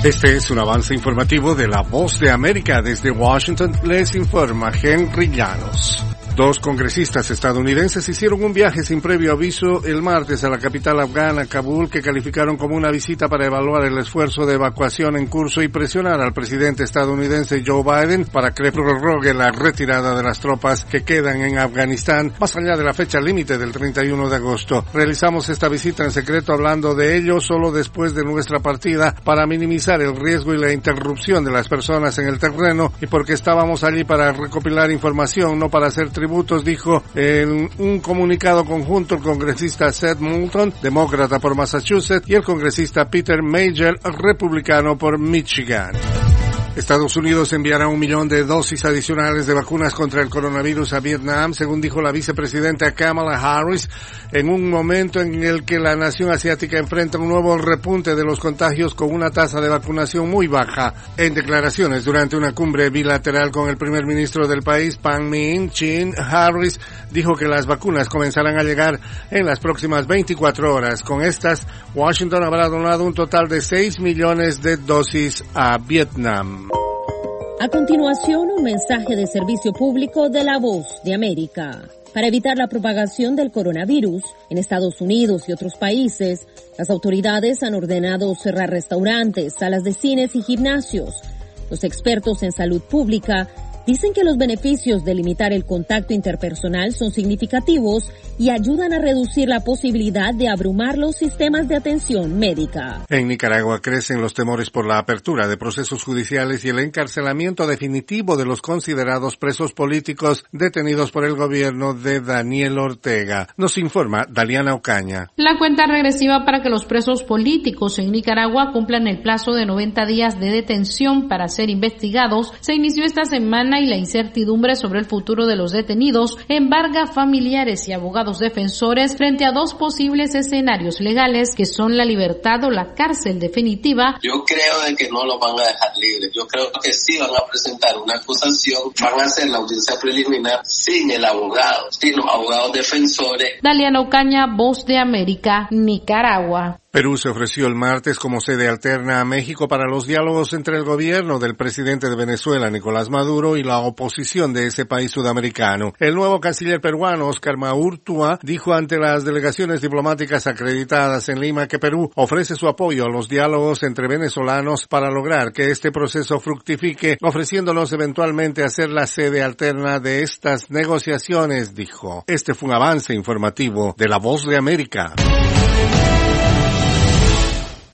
Este es un avance informativo de La Voz de América. Desde Washington les informa Henry Llanos. 2 congresistas estadounidenses hicieron un viaje sin previo aviso el martes a la capital afgana, Kabul, que calificaron como una visita para evaluar el esfuerzo de evacuación en curso y presionar al presidente estadounidense Joe Biden para que prorrogue la retirada de las tropas que quedan en Afganistán más allá de la fecha límite del 31 de agosto. Realizamos esta visita en secreto hablando de ello solo después de nuestra partida para minimizar el riesgo y la interrupción de las personas en el terreno y porque estábamos allí para recopilar información, no para hacer tributos, dijo en un comunicado conjunto el congresista Seth Moulton, demócrata por Massachusetts, y el congresista Peter Major, republicano por Michigan. Estados Unidos enviará 1 millón de dosis adicionales de vacunas contra el coronavirus a Vietnam, según dijo la vicepresidenta Kamala Harris, en un momento en el que la nación asiática enfrenta un nuevo repunte de los contagios con una tasa de vacunación muy baja. En declaraciones durante una cumbre bilateral con el primer ministro del país, Pham Minh Chinh, Harris dijo que las vacunas comenzarán a llegar en las próximas 24 horas. Con estas, Washington habrá donado un total de 6 millones de dosis a Vietnam. A continuación, un mensaje de servicio público de La Voz de América. Para evitar la propagación del coronavirus en Estados Unidos y otros países, las autoridades han ordenado cerrar restaurantes, salas de cines y gimnasios. Los expertos en salud pública dicen que los beneficios de limitar el contacto interpersonal son significativos y ayudan a reducir la posibilidad de abrumar los sistemas de atención médica. En Nicaragua crecen los temores por la apertura de procesos judiciales y el encarcelamiento definitivo de los considerados presos políticos detenidos por el gobierno de Daniel Ortega. Nos informa Daliana Ocaña. La cuenta regresiva para que los presos políticos en Nicaragua cumplan el plazo de 90 días de detención para ser investigados se inició esta semana y la incertidumbre sobre el futuro de los detenidos embarga familiares y abogados defensores frente a 2 posibles escenarios legales que son la libertad o la cárcel definitiva. Yo creo de que no los van a dejar libres. Yo creo que sí van a presentar una acusación, van a hacer la audiencia preliminar sin el abogado, sin los abogados defensores. Daliana Ocaña, Voz de América, Nicaragua. Perú se ofreció el martes como sede alterna a México para los diálogos entre el gobierno del presidente de Venezuela, Nicolás Maduro, y la oposición de ese país sudamericano. El nuevo canciller peruano, Óscar Maurtua, dijo ante las delegaciones diplomáticas acreditadas en Lima que Perú ofrece su apoyo a los diálogos entre venezolanos para lograr que este proceso fructifique, ofreciéndonos eventualmente hacer la sede alterna de estas negociaciones, dijo. Este fue un avance informativo de La Voz de América.